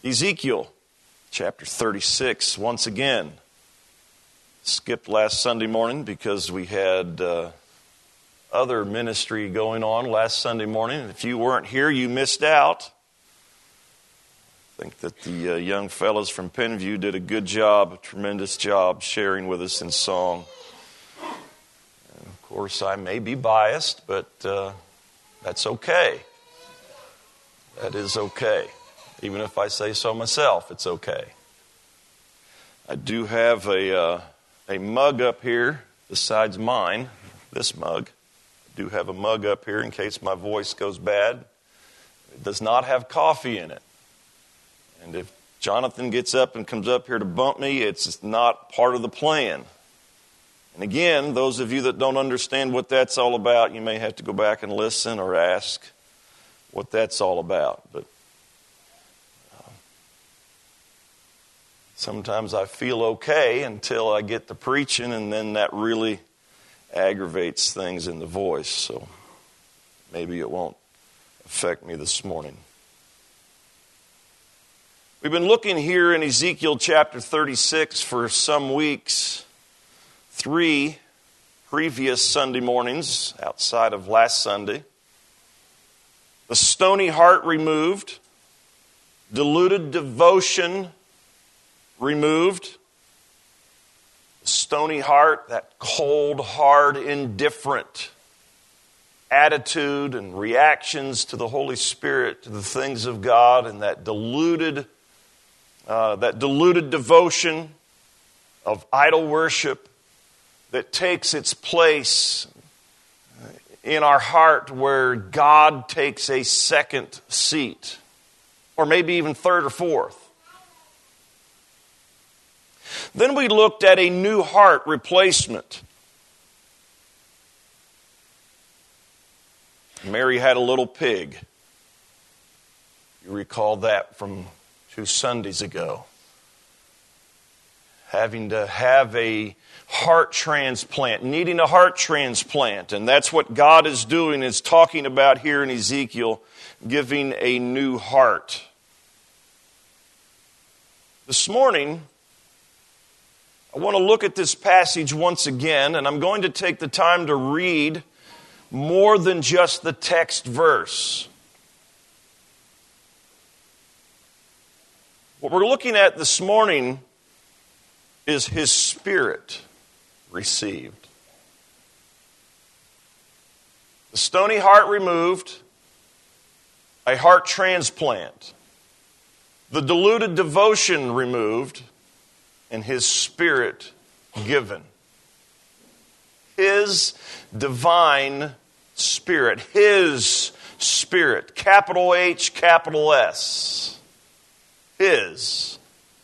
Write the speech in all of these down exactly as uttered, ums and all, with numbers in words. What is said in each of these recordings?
Ezekiel chapter thirty-six, once again. Skipped last Sunday morning because we had uh, other ministry going on last Sunday morning. If you weren't here, you missed out. I think that the uh, young fellows from Penview did a good job, a tremendous job sharing with us in song. And of course, I may be biased, but uh, that's okay. That is okay. Even if I say so myself, it's okay. I do have a uh, a mug up here besides mine, this mug. I do have a mug up here in case my voice goes bad. It does not have coffee in it. And if Jonathan gets up and comes up here to bump me, it's not part of the plan. And again, those of you that don't understand what that's all about, you may have to go back and listen or ask what that's all about. But sometimes I feel okay until I get to preaching, and then that really aggravates things in the voice. So maybe it won't affect me this morning. We've been looking here in Ezekiel chapter thirty-six for some weeks. Three previous Sunday mornings outside of last Sunday. The stony heart removed. Deluded devotion removed. The stony heart, that cold, hard, indifferent attitude and reactions to the Holy Spirit, to the things of God, and that deluded, uh, that deluded devotion of idol worship that takes its place in our heart where God takes a second seat, or maybe even third or fourth. Then we looked at a new heart replacement. Mary had a little pig. You recall that from two Sundays ago. Having to have a heart transplant, needing a heart transplant. And that's what God is doing, is talking about here in Ezekiel, giving a new heart. This morning, I want to look at this passage once again, and I'm going to take the time to read more than just the text verse. What we're looking at this morning is His Spirit received. The stony heart removed, a heart transplant. The deluded devotion removed, and His Spirit given. His divine Spirit. His Spirit. Capital H, capital S. His.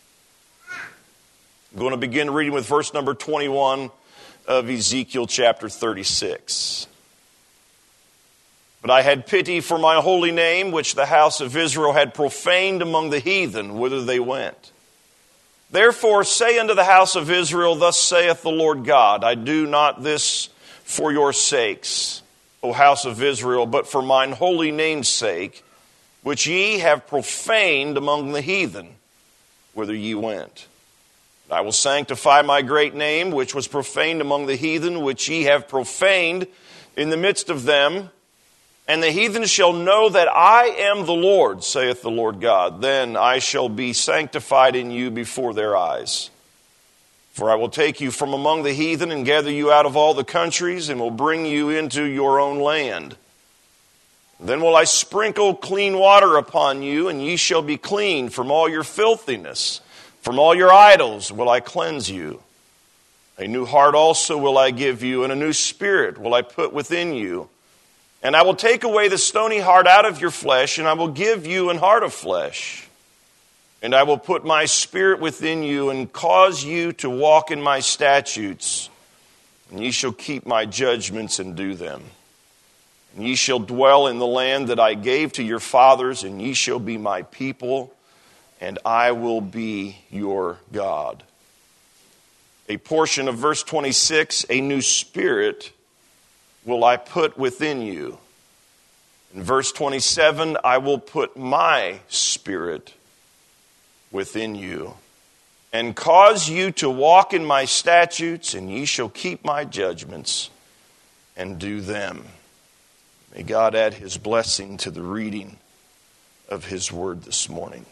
I'm going to begin reading with verse number twenty-one of Ezekiel chapter thirty-six. But I had pity for my holy name, which the house of Israel had profaned among the heathen, whither they went. Therefore say unto the house of Israel, thus saith the Lord God, I do not this for your sakes, O house of Israel, but for mine holy name's sake, which ye have profaned among the heathen, whither ye went. I will sanctify my great name, which was profaned among the heathen, which ye have profaned in the midst of them. And the heathen shall know that I am the Lord, saith the Lord God. Then I shall be sanctified in you before their eyes. For I will take you from among the heathen and gather you out of all the countries and will bring you into your own land. Then will I sprinkle clean water upon you, and ye shall be clean from all your filthiness. From all your idols will I cleanse you. A new heart also will I give you, and a new spirit will I put within you. And I will take away the stony heart out of your flesh, and I will give you an heart of flesh. And I will put my spirit within you, and cause you to walk in my statutes. And ye shall keep my judgments and do them. And ye shall dwell in the land that I gave to your fathers, and ye shall be my people, and I will be your God. A portion of verse twenty-six, a new spirit will I put within you. In verse twenty-seven, I will put my spirit within you, and cause you to walk in my statutes, and ye shall keep my judgments and do them. May God add his blessing to the reading of his word this morning.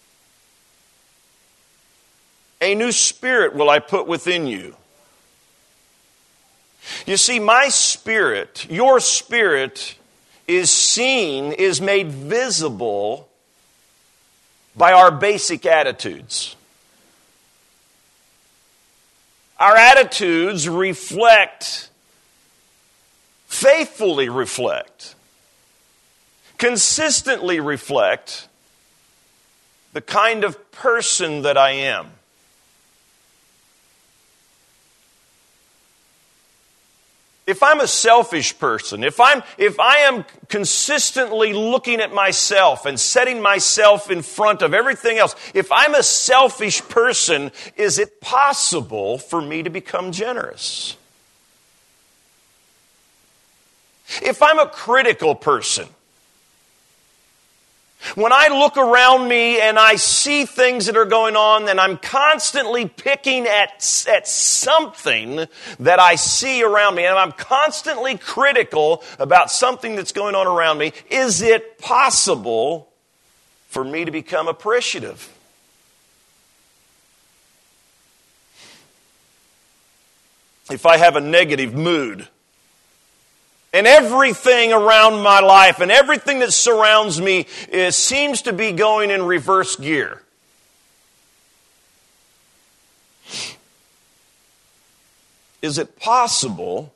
A new spirit will I put within you. You see, my spirit, your spirit, is seen, is made visible by our basic attitudes. Our attitudes reflect, faithfully reflect, consistently reflect the kind of person that I am. If I'm a selfish person, if I'm if I am consistently looking at myself and setting myself in front of everything else, if I'm a selfish person, is it possible for me to become generous? If I'm a critical person, when I look around me and I see things that are going on, and I'm constantly picking at, at something that I see around me, and I'm constantly critical about something that's going on around me, is it possible for me to become appreciative? If I have a negative mood, and everything around my life and everything that surrounds me is, seems to be going in reverse gear, is it possible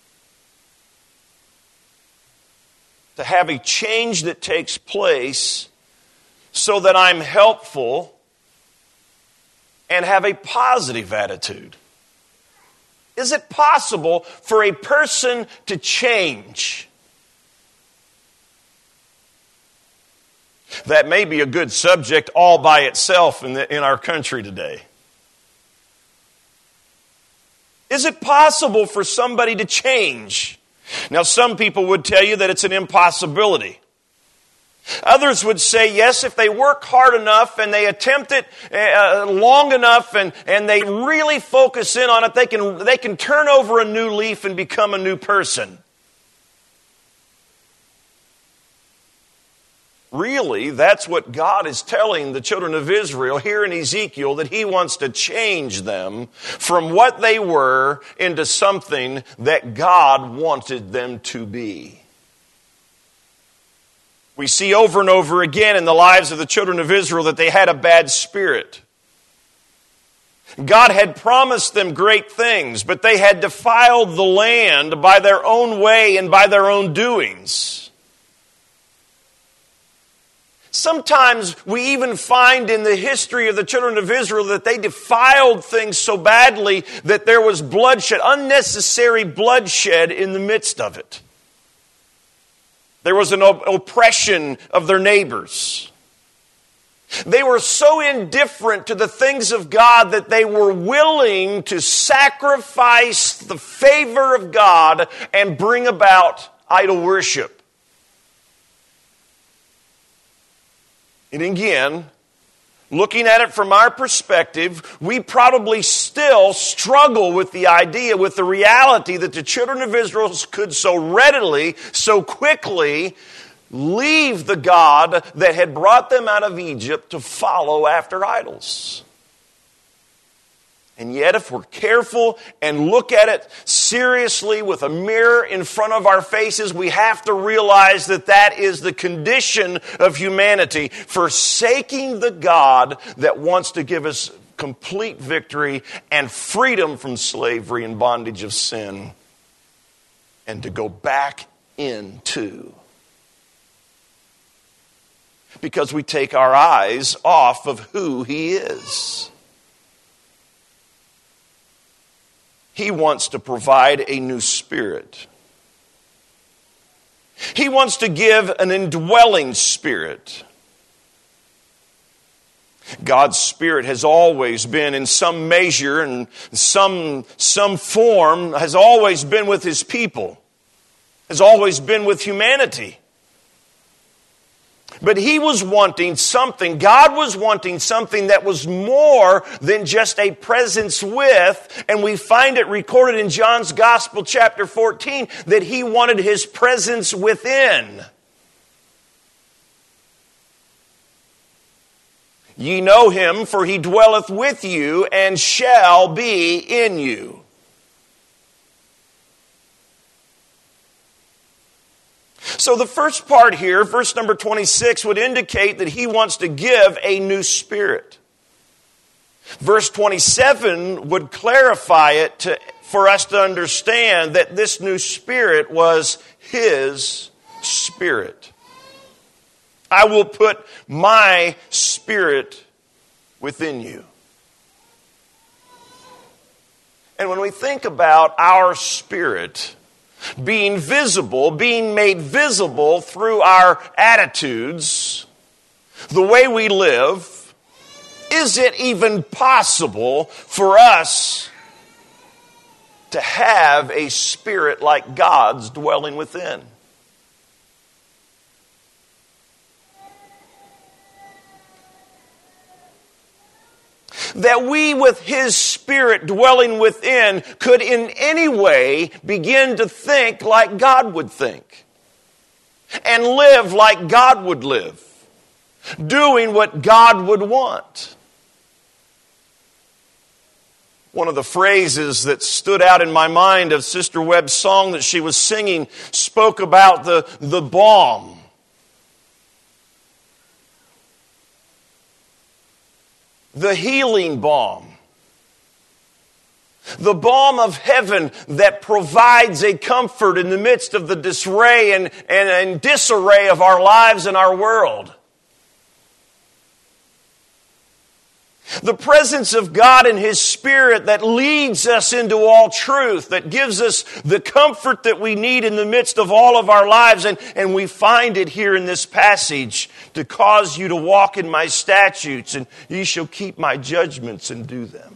to have a change that takes place so that I'm helpful and have a positive attitude? Is it possible for a person to change? That may be a good subject all by itself in, the, in our country today. Is it possible for somebody to change? Now, some people would tell you that it's an impossibility. Others would say, yes, if they work hard enough and they attempt it uh, long enough and, and they really focus in on it, they can, they can turn over a new leaf and become a new person. Really, that's what God is telling the children of Israel here in Ezekiel, that He wants to change them from what they were into something that God wanted them to be. We see over and over again in the lives of the children of Israel that they had a bad spirit. God had promised them great things, but they had defiled the land by their own way and by their own doings. Sometimes we even find in the history of the children of Israel that they defiled things so badly that there was bloodshed, unnecessary bloodshed in the midst of it. There was an op- oppression of their neighbors. They were so indifferent to the things of God that they were willing to sacrifice the favor of God and bring about idol worship. And again, looking at it from our perspective, we probably still struggle with the idea, with the reality that the children of Israel could so readily, so quickly leave the God that had brought them out of Egypt to follow after idols. And yet, if we're careful and look at it seriously with a mirror in front of our faces, we have to realize that that is the condition of humanity, forsaking the God that wants to give us complete victory and freedom from slavery and bondage of sin, and to go back into. Because we take our eyes off of who He is. He wants to provide a new spirit. He wants to give an indwelling spirit. God's Spirit has always been in some measure and some, some form, has always been with His people, has always been with humanity. But he was wanting something, God was wanting something that was more than just a presence with, and we find it recorded in John's Gospel chapter fourteen that he wanted his presence within. Ye know him, for he dwelleth with you and shall be in you. So the first part here, verse number twenty-six, would indicate that he wants to give a new spirit. Verse twenty-seven would clarify it to, for us to understand that this new spirit was his spirit. I will put my spirit within you. And when we think about our spirit being visible, being made visible through our attitudes, the way we live, is it even possible for us to have a spirit like God's dwelling within? That we, with his spirit dwelling within, could in any way begin to think like God would think and live like God would live, doing what God would want. One of the phrases that stood out in my mind of Sister Webb's song that she was singing spoke about the, the balm. The healing balm. The balm of heaven that provides a comfort in the midst of the disarray and, and, and disarray of our lives and our world. The presence of God and his Spirit that leads us into all truth, that gives us the comfort that we need in the midst of all of our lives. And, and we find it here in this passage, to cause you to walk in my statutes, and ye shall keep my judgments and do them.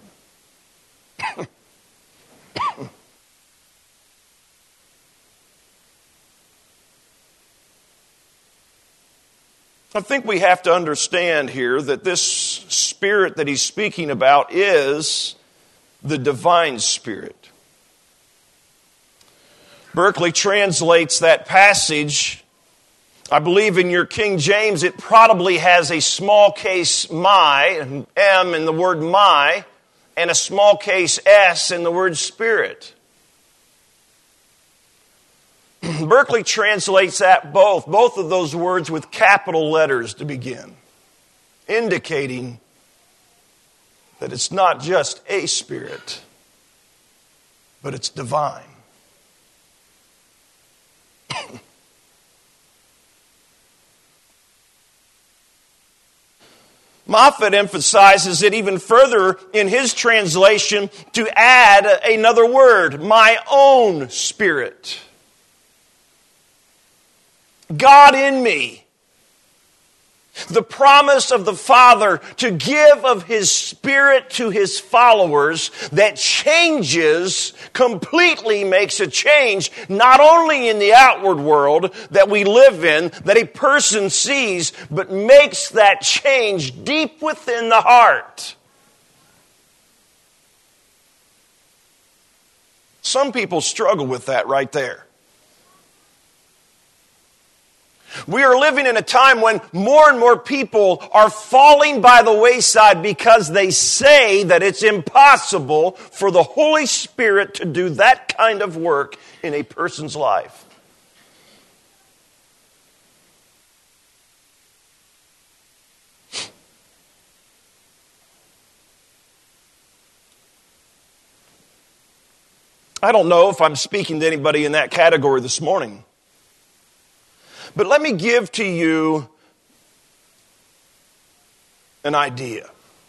I think we have to understand here that this spirit that he's speaking about is the divine spirit. Berkeley translates that passage. I believe in your King James it probably has a small case my, M in the word my, and a small case S in the word spirit. Berkeley translates that both, both of those words with capital letters to begin, indicating that it's not just a spirit, but it's divine. Moffat emphasizes it even further in his translation to add another word, my own spirit. God in me. The promise of the Father to give of his Spirit to his followers that changes, completely makes a change, not only in the outward world that we live in, that a person sees, but makes that change deep within the heart. Some people struggle with that right there. We are living in a time when more and more people are falling by the wayside because they say that it's impossible for the Holy Spirit to do that kind of work in a person's life. I don't know if I'm speaking to anybody in that category this morning. But let me give to you an idea.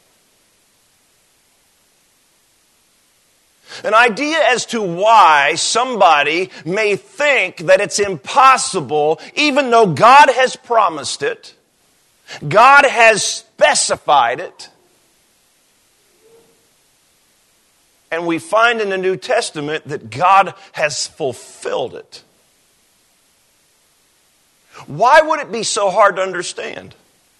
An idea as to why somebody may think that it's impossible, even though God has promised it, God has specified it, and we find in the New Testament that God has fulfilled it. Why would it be so hard to understand?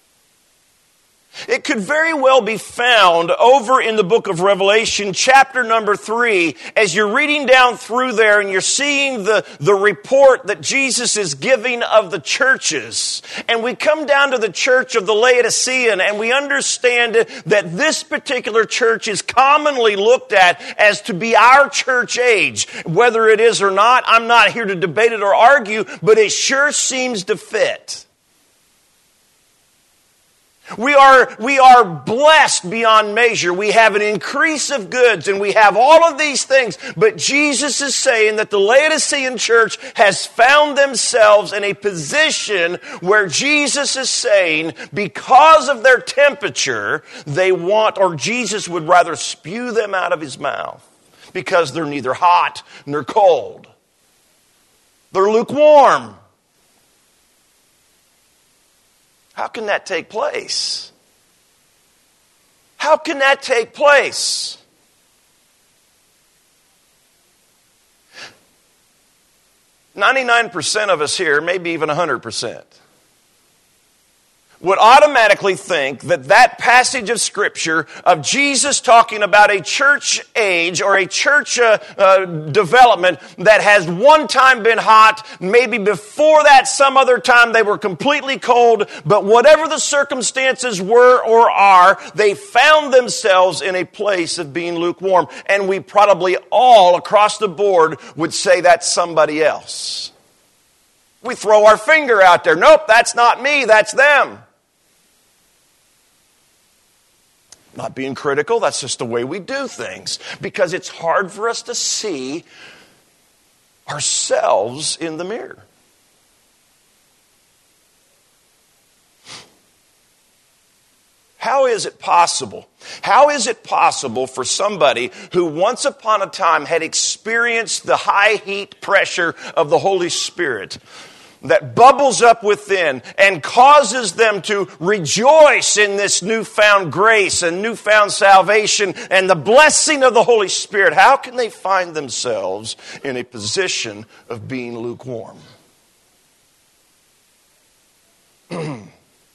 It could very well be found over in the book of Revelation, chapter number three, as you're reading down through there and you're seeing the, the report that Jesus is giving of the churches. And we come down to the church of the Laodicean and we understand that this particular church is commonly looked at as to be our church age. Whether it is or not, I'm not here to debate it or argue, but it sure seems to fit. We are, we are blessed beyond measure. We have an increase of goods and we have all of these things. But Jesus is saying that the Laodicean church has found themselves in a position where Jesus is saying because of their temperature, they want, or Jesus would rather spew them out of his mouth because they're neither hot nor cold. They're lukewarm. How can that take place? How can that take place? ninety-nine percent of us here, maybe even one hundred percent, would automatically think that that passage of Scripture of Jesus talking about a church age or a church uh, uh, development that has one time been hot, maybe before that some other time they were completely cold, but whatever the circumstances were or are, they found themselves in a place of being lukewarm. And we probably all across the board would say that's somebody else. We throw our finger out there. Nope, that's not me, that's them. Not being critical, that's just the way we do things. Because it's hard for us to see ourselves in the mirror. How is it possible? How is it possible for somebody who once upon a time had experienced the high heat pressure of the Holy Spirit that bubbles up within and causes them to rejoice in this newfound grace and newfound salvation and the blessing of the Holy Spirit? How can they find themselves in a position of being lukewarm? Can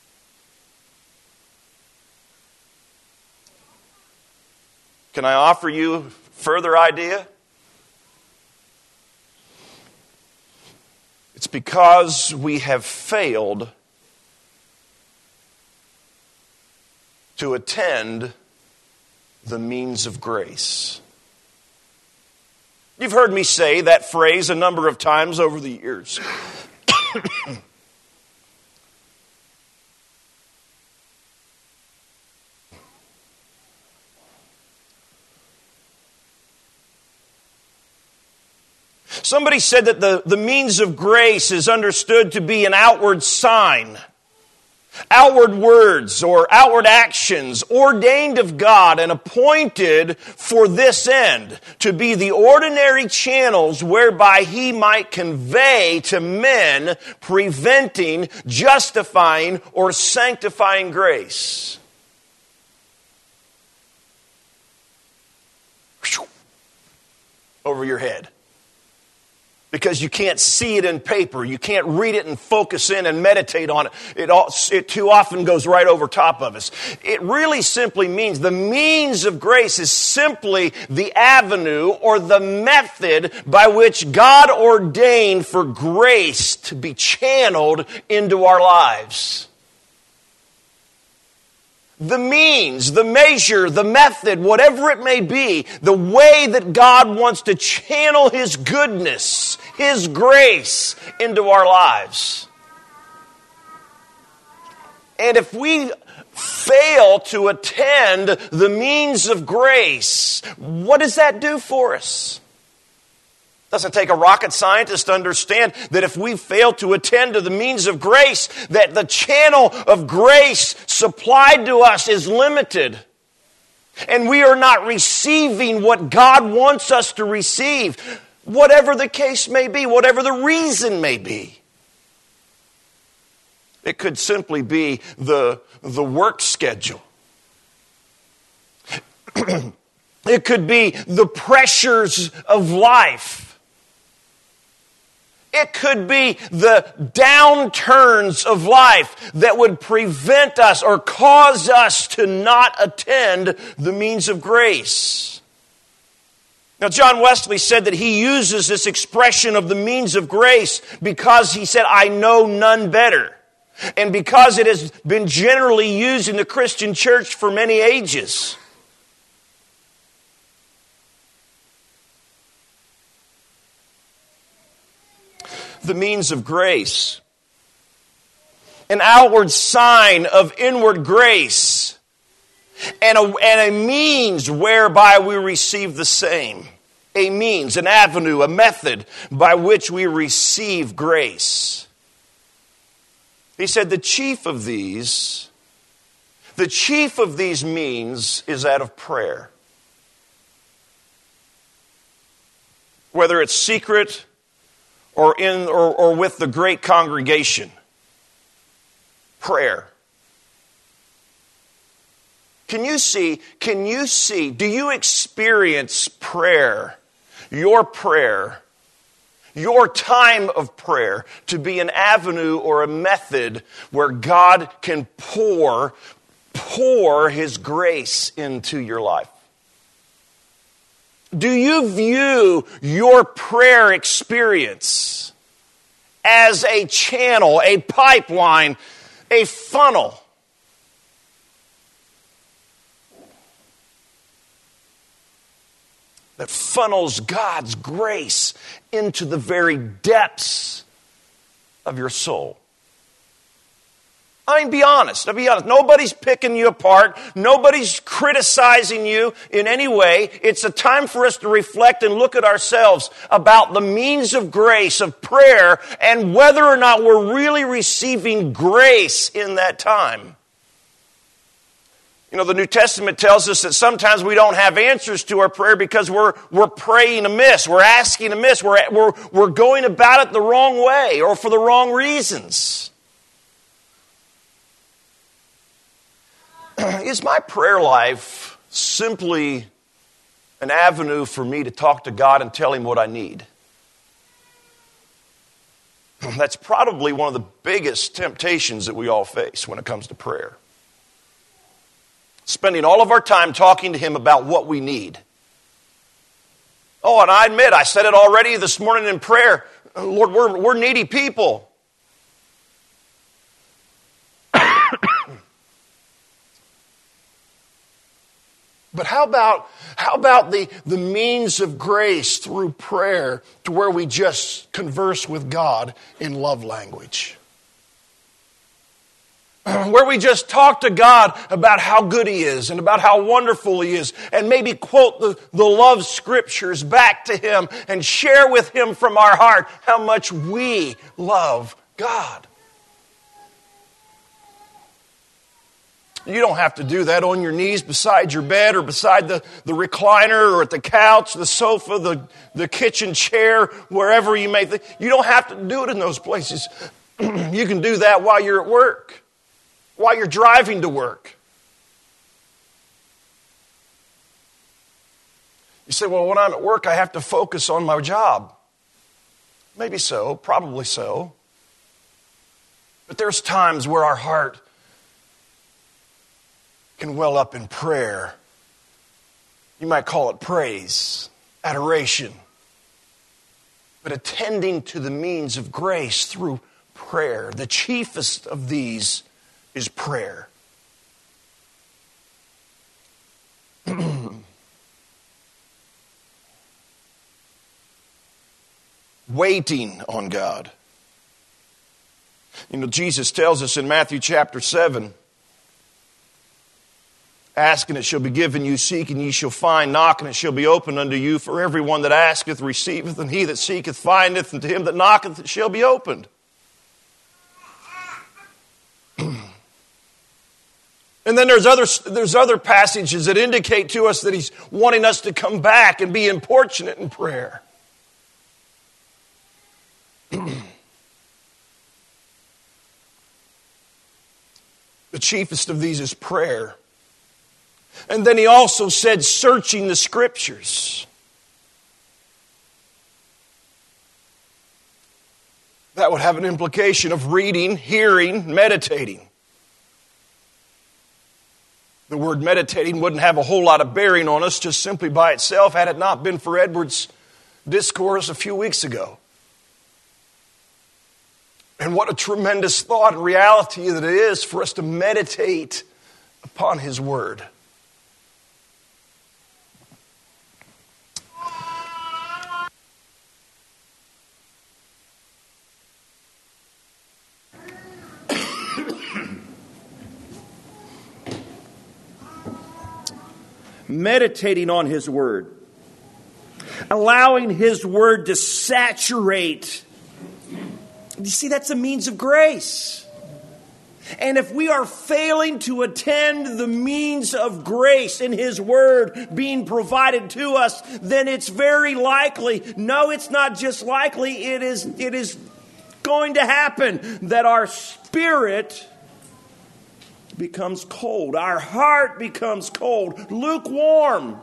I offer you further idea? It's because we have failed to attend the means of grace. You've heard me say that phrase a number of times over the years. Somebody said that the, the means of grace is understood to be an outward sign, outward words or outward actions ordained of God and appointed for this end, to be the ordinary channels whereby He might convey to men preventing, justifying, or sanctifying grace. Over your head. Because you can't see it in paper. You can't read it and focus in and meditate on it. It, all, it too often goes right over top of us. It really simply means the means of grace is simply the avenue or the method by which God ordained for grace to be channeled into our lives. The means, the measure, the method, whatever it may be, the way that God wants to channel His goodness, His grace into our lives. And if we fail to attend the means of grace, what does that do for us? Doesn't take a rocket scientist to understand that if we fail to attend to the means of grace, that the channel of grace supplied to us is limited. And we are not receiving what God wants us to receive, whatever the case may be, whatever the reason may be. It could simply be the, the work schedule. It could be the pressures of life. It could be the downturns of life that would prevent us or cause us to not attend the means of grace. Now, John Wesley said that he uses this expression of the means of grace because he said, I know none better. And because it has been generally used in the Christian church for many ages. The means of grace. An outward sign of inward grace. And a, and a means whereby we receive the same. A means, an avenue, a method by which we receive grace. He said the chief of these, the chief of these means is that of prayer. Whether it's secret or in or, or with the great congregation. Prayer. Can you see, can you see, do you experience prayer, your prayer, your time of prayer to be an avenue or a method where God can pour, pour His grace into your life? Do you view your prayer experience as a channel, a pipeline, a funnel that funnels God's grace into the very depths of your soul? I mean, be honest. I'll be honest. Nobody's picking you apart. Nobody's criticizing you in any way. It's a time for us to reflect and look at ourselves about the means of grace, of prayer, and whether or not we're really receiving grace in that time. You know, the New Testament tells us that sometimes we don't have answers to our prayer because we're we're praying amiss. We're asking amiss. We're, we're, we're going about it the wrong way or for the wrong reasons. Is my prayer life simply an avenue for me to talk to God and tell Him what I need? That's probably one of the biggest temptations that we all face when it comes to prayer. Spending all of our time talking to Him about what we need. Oh, and I admit, I said it already this morning in prayer. Lord, we're, we're needy people. But how about, how about the, the means of grace through prayer to where we just converse with God in love language? Where we just talk to God about how good He is and about how wonderful He is, and maybe quote the, the love scriptures back to Him and share with Him from our heart how much we love God. You don't have to do that on your knees beside your bed or beside the, the recliner or at the couch, the sofa, the, the kitchen chair, wherever you may think. You don't have to do it in those places. You can do that while you're at work, while you're driving to work. You say, well, when I'm at work, I have to focus on my job. Maybe so, probably so. But there's times where our heart can well up in prayer. You might call it praise, adoration. But attending to the means of grace through prayer. The chiefest of these is prayer. Waiting on God. You know, Jesus tells us in Matthew chapter seven, ask and it shall be given you, seek and ye shall find, knock and it shall be opened unto you. For everyone that asketh receiveth, and he that seeketh findeth, and to him that knocketh it shall be opened. And then there's other, there's other passages that indicate to us that He's wanting us to come back and be importunate in prayer. The chiefest of these is prayer. And then He also said, searching the Scriptures. That would have an implication of reading, hearing, meditating. The word meditating wouldn't have a whole lot of bearing on us just simply by itself had it not been for Edward's discourse a few weeks ago. And what a tremendous thought and reality that it is for us to meditate upon His Word. Meditating on His Word. Allowing His Word to saturate. You see, that's a means of grace. And if we are failing to attend the means of grace in His Word being provided to us, then it's very likely, no, it's not just likely, it is, it is going to happen that our spirit becomes cold. Our heart becomes cold, lukewarm.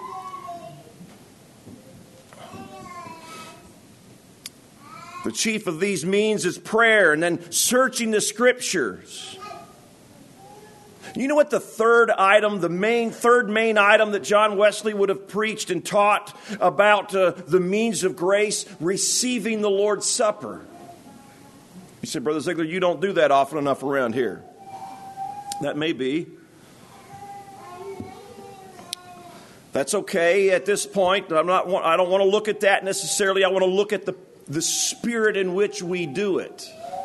The chief of these means is prayer and then searching the Scriptures. You know what the third item, the main, third main item that John Wesley would have preached and taught about uh, the means of grace? Receiving the Lord's Supper. You said, Brother Ziegler, you don't do that often enough around here. That may be. That's okay at this point. I'm not. I don't want to look at that necessarily. I want to look at the, the spirit in which we do it.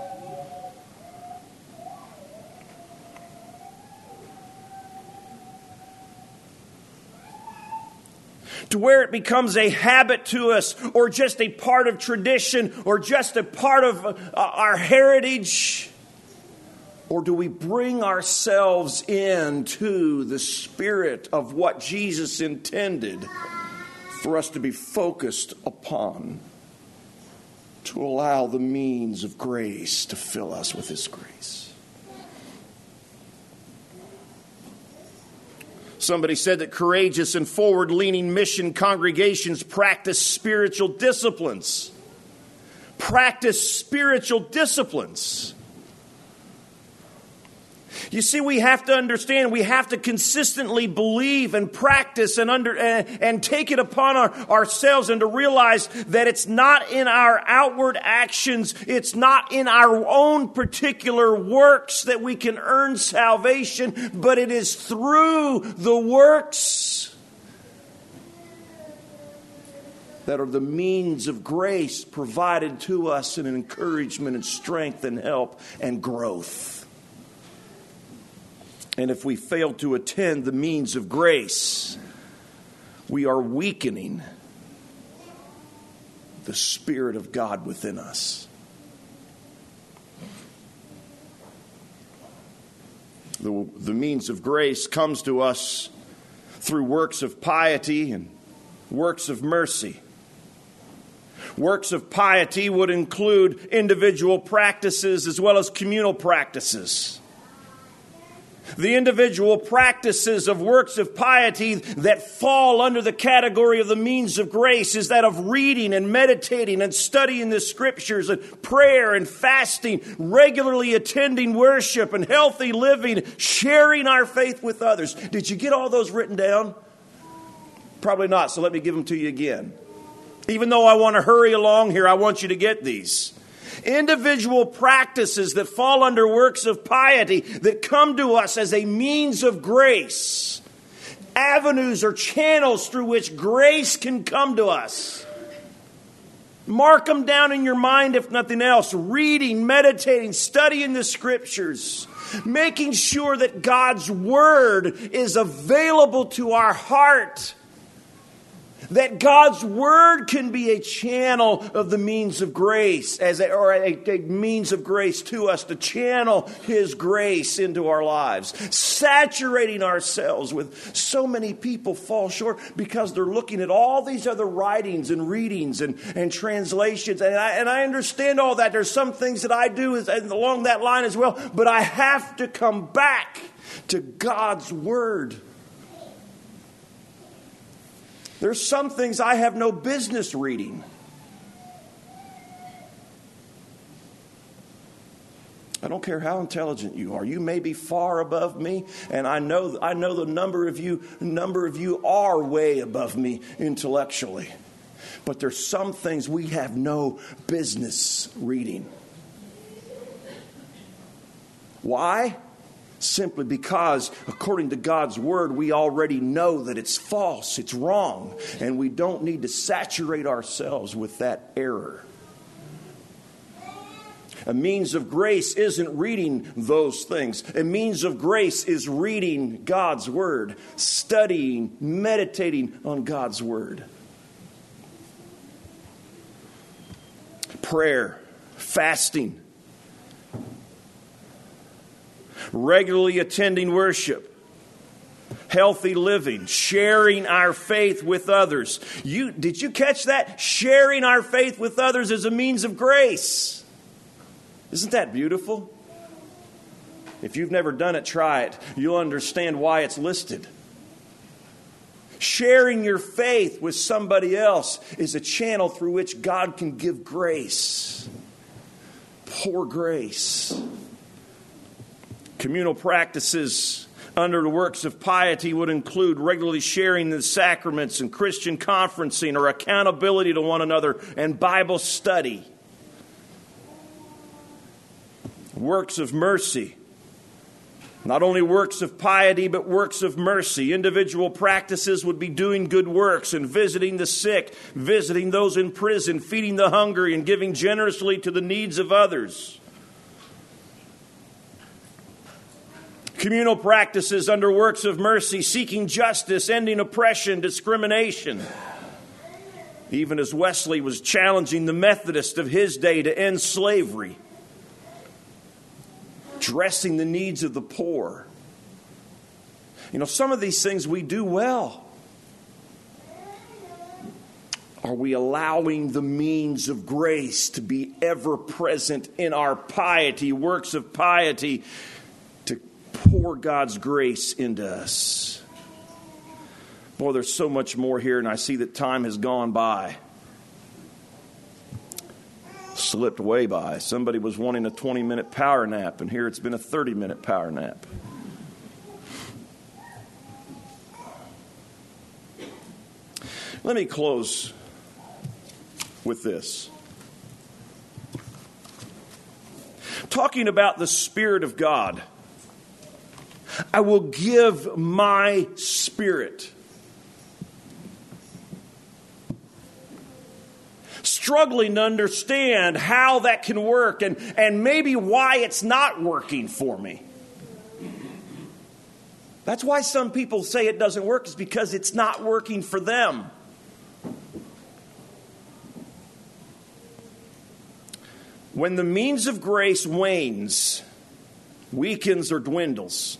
To where it becomes a habit to us, or just a part of tradition, or just a part of uh, our heritage. Or do we bring ourselves into the spirit of what Jesus intended for us to be focused upon, to allow the means of grace to fill us with His grace? Somebody said that courageous and forward-leaning mission congregations practice spiritual disciplines. Practice spiritual disciplines. You see, we have to understand, we have to consistently believe and practice and under and, and take it upon our, ourselves, and to realize that it's not in our outward actions, it's not in our own particular works that we can earn salvation, but it is through the works that are the means of grace provided to us in encouragement and strength and help and growth. And if we fail to attend the means of grace, we are weakening the Spirit of God within us. The, the means of grace comes to us through works of piety and works of mercy. Works of piety would include individual practices as well as communal practices. The individual practices of works of piety that fall under the category of the means of grace is that of reading and meditating and studying the Scriptures and prayer and fasting, regularly attending worship and healthy living, sharing our faith with others. Did you get all those written down? Probably not, so let me give them to you again. Even though I want to hurry along here, I want you to get these. Individual practices that fall under works of piety that come to us as a means of grace. Avenues or channels through which grace can come to us. Mark them down in your mind if nothing else. Reading, meditating, studying the Scriptures. Making sure that God's Word is available to our heart. That God's Word can be a channel of the means of grace, as a, or a, a means of grace to us to channel His grace into our lives. Saturating ourselves with so many people fall short because they're looking at all these other writings and readings and, and translations. And I, and I understand all that. There's some things that I do as, along that line as well. But I have to come back to God's Word. There's some things I have no business reading. I don't care how intelligent you are. You may be far above me, and I know I know the number of you number of you are way above me intellectually. But there's some things we have no business reading. Why? Simply because, according to God's word, we already know that it's false, it's wrong, and we don't need to saturate ourselves with that error. A means of grace isn't reading those things. A means of grace is reading God's word, studying, meditating on God's word. Prayer, fasting, regularly attending worship, healthy living, sharing our faith with others. You, did you catch that? Sharing our faith with others is a means of grace. Isn't that beautiful? If you've never done it, try it. You'll understand why it's listed. Sharing your faith with somebody else is a channel through which God can give grace. Pour grace. Communal practices under the works of piety would include regularly sharing the sacraments and Christian conferencing or accountability to one another and Bible study. Works of mercy. Not only works of piety, but works of mercy. Individual practices would be doing good works and visiting the sick, visiting those in prison, feeding the hungry, and giving generously to the needs of others. Communal practices under works of mercy, seeking justice, ending oppression, discrimination. Even as Wesley was challenging the Methodists of his day to end slavery. Addressing the needs of the poor. You know, some of these things we do well. Are we allowing the means of grace to be ever present in our piety, works of piety, to pour God's grace into us? Boy, there's so much more here, and I see that time has gone by. Slipped way by. Somebody was wanting a twenty-minute power nap, and here it's been a thirty-minute power nap. Let me close with this. Talking about the Spirit of God. I will give my Spirit. Struggling to understand how that can work and, and maybe why it's not working for me. That's why some people say it doesn't work, is because it's not working for them. When the means of grace wanes, weakens, or dwindles,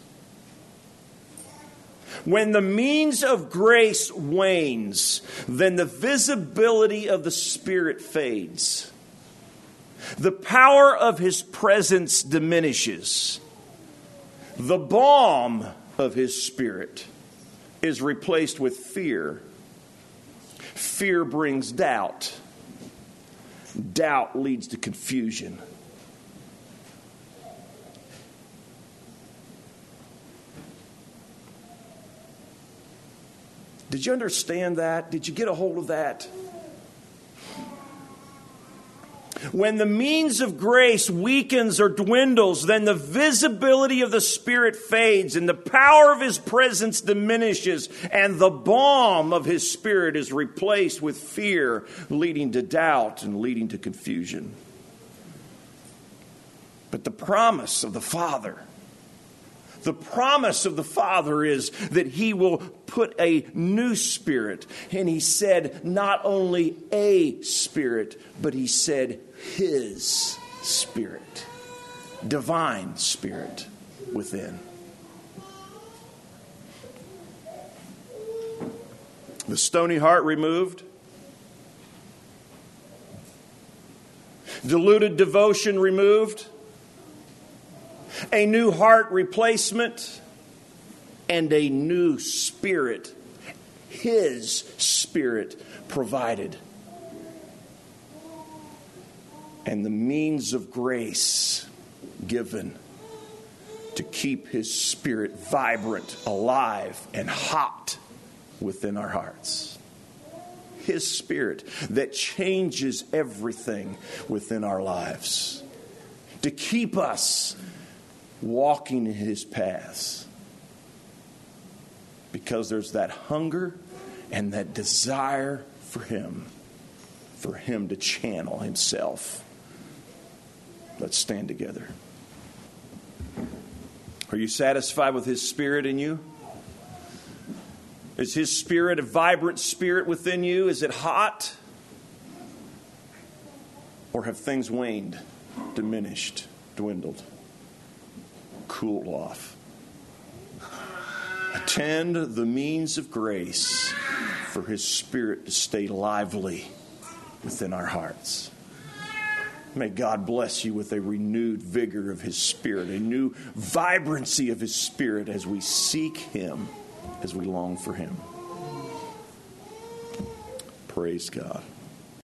when the means of grace wanes, then the visibility of the Spirit fades. The power of His presence diminishes. The balm of His Spirit is replaced with fear. Fear brings doubt. Doubt leads to confusion. Did you understand that? Did you get a hold of that? When the means of grace weakens or dwindles, then the visibility of the Spirit fades and the power of His presence diminishes and the balm of His Spirit is replaced with fear, leading to doubt and leading to confusion. But the promise of the Father The promise of the Father is that He will put a new spirit. And He said not only a spirit, but He said His Spirit. Divine Spirit within. The stony heart removed. Diluted devotion removed. A new heart replacement, and a new spirit, His Spirit provided. And the means of grace given to keep His Spirit vibrant, alive, and hot within our hearts. His Spirit that changes everything within our lives. To keep us walking in His paths. Because there's that hunger and that desire for Him. For Him to channel Himself. Let's stand together. Are you satisfied with His Spirit in you? Is His Spirit a vibrant spirit within you? Is it hot? Or have things waned, diminished, dwindled, cooled off? Attend the means of grace for His Spirit to stay lively within our hearts. May God bless you with a renewed vigor of His Spirit, a new vibrancy of His Spirit as we seek Him, as we long for Him. Praise God.